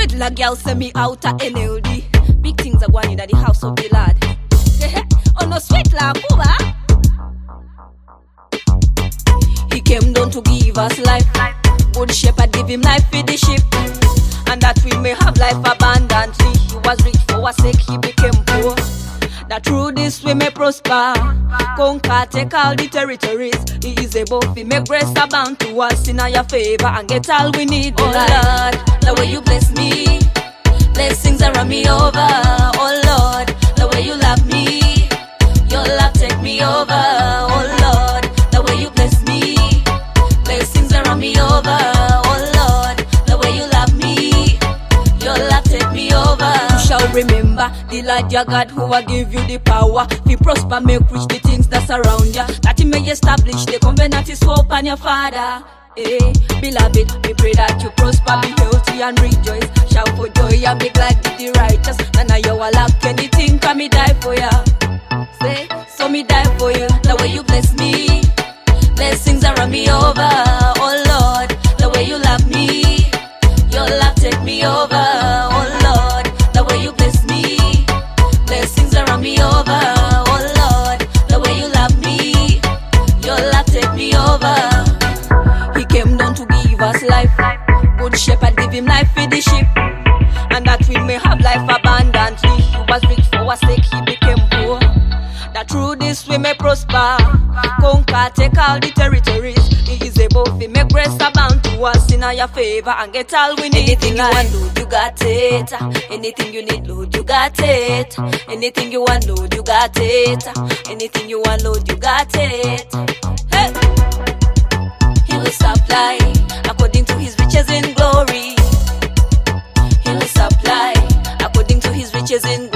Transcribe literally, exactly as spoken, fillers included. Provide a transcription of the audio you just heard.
Regular girl send me out a N L D. Big things are going in at the house of the lad. Oh no, sweet la Cuba. He came down to give us life. Good shepherd give him life for the sheep, and that we may have life abundantly. He was rich for our sake, he became poor, that through this we may prosper, conquer, take all the territories. He is able to make grace abound to us in our favor and get all we need. Oh Lord, the way you bless me, blessings around me over. Oh Lord, the way you love me, your love take me over. Oh Lord, the way you bless me, blessings around me over. Oh Lord, the way you love me, your love take me over. You shall remember the Lord your God who will give you the power to prosper, make rich the things that surround you, that he may establish the covenant is hope on your father. Hey, beloved, we pray that you prosper, be healthy and rejoice. Shout for joy and be glad with the righteous. And now you will lack anything, can me die for ya. Say, so me die for you. The way you bless me, blessings around me over. Oh Lord, the way you love me, your love take me over. Oh Lord, the way you bless me, blessings around me over. Oh Lord, the way you love me, your love take me over. He came down to give us life. Good shepherd give him life for the sheep, and that we may have life abundantly. He was rich for our sake, he became poor, that through this we may prosper, conquer, take all the territories. He is able to make grace abound to us in our favor and get all we need. Anything you want, Lord, you got it. Anything you need, Lord, you got it. Anything you want, Lord, you got it. Anything you want, Lord, you got it. Hey! He will supply according to his riches in glory. He will supply according to his riches in glory.